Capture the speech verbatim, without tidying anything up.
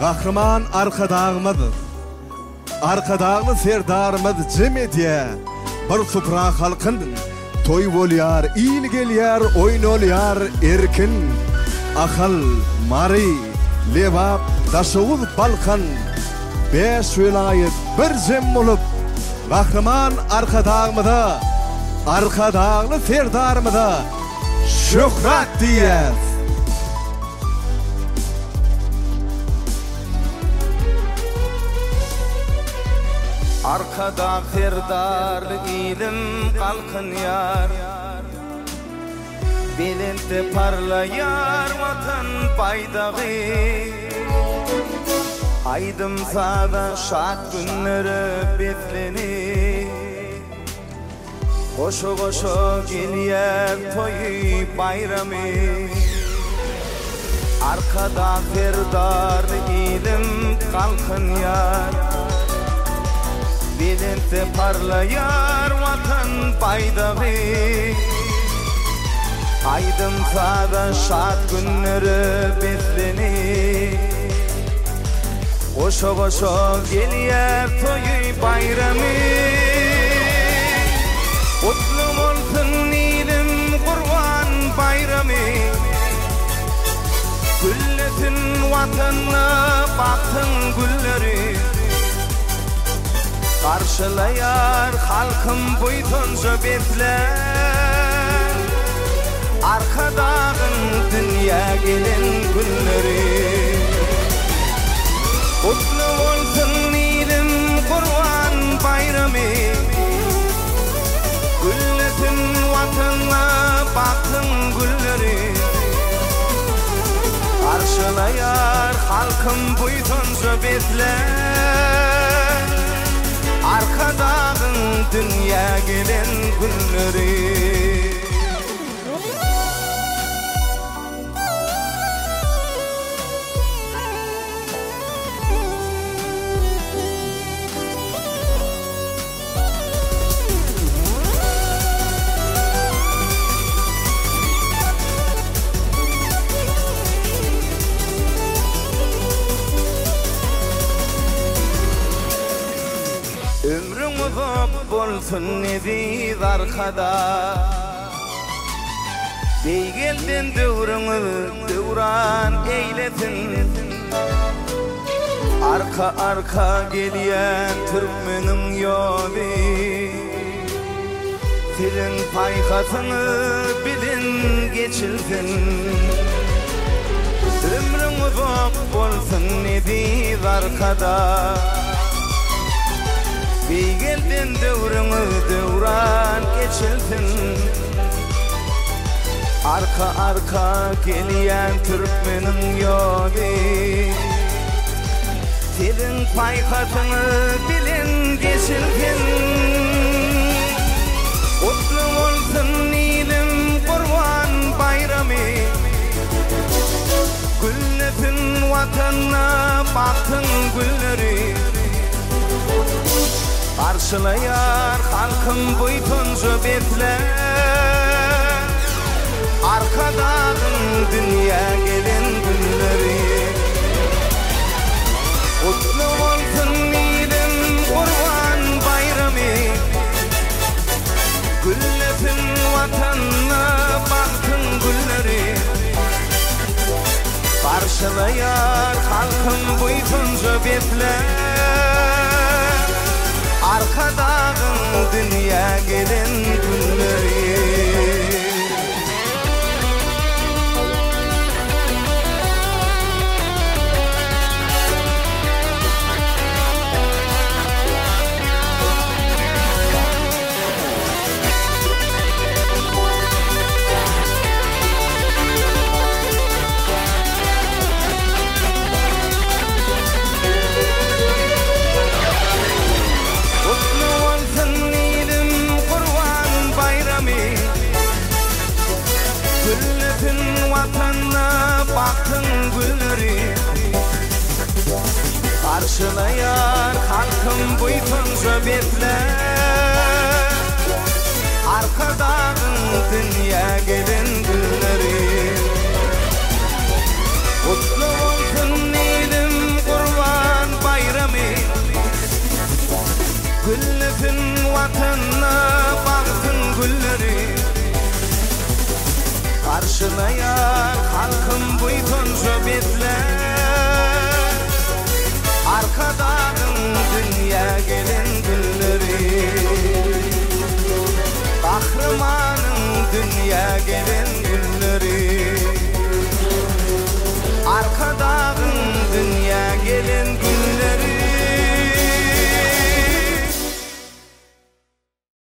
Kahraman arkadağımızdır. Arkadağını serdarımız cemediye. Bir supra halkın toy bolyar, il gelyar, oyun olyar erkin. Akal, mari, levap, daşavuz balkan. Beş vilayet bir cem olup kahraman arkadağımıza, arkadağını serdarımıza şöhret diyez. Arkada ferdarlık ilim kalkın yar, belinde parlayar vatan baydağı. Aydım sada şad günleri betleni, koşu koşu gelyer toyu bayramı. Arkada ferdarlık ilim kalkın yar, belinde parlayar vatan baydağı. Aydım sada şad günleri betleni, koşu koşu gelyer toyu bayramı. Kutlu olsun ilim kurban bayramı, güllesin vatanına baktın gülleri. Karşılayar halkım buytunca betler, arkadağın dünya gelin günleri. Kutlu olsun ilim kurban bayramı, güllesin vatanına baktın gülleri. Karşılayar halkım buytunca betler, arkadağın dünya gelin günleri. Ömrün uzak bolsun neziz arkada, beygelden dövrünü dövran eylesin. Arka arka geliyen Türkmenin yolu, senin paykasını bilin geçilsin. Ömrün uzak bolsun neziz arkada, beygelden dövrünü dövran geçilsin. Arka arka geliyen Türkmenin yolu, senin paykasını bilin geçilsin. Kutlu olsun ilim kurban bayramı, güllesin vatanına baktın gülleri. Karşılayar halkım buytunca betler, arkadağın dünya gelin günleri. Kutlu olsun ilim kurban bayramı, güllesin vatanına baktın gülleri. Karşılayar halkım buytunca betler, arkadağın dünya gelin günleri. Vatanına baktın gülleri. Karşılayar halkım buytunca betler, arkadağın dünya gelin gülleri. Kutlu olsun ilim kurban arkada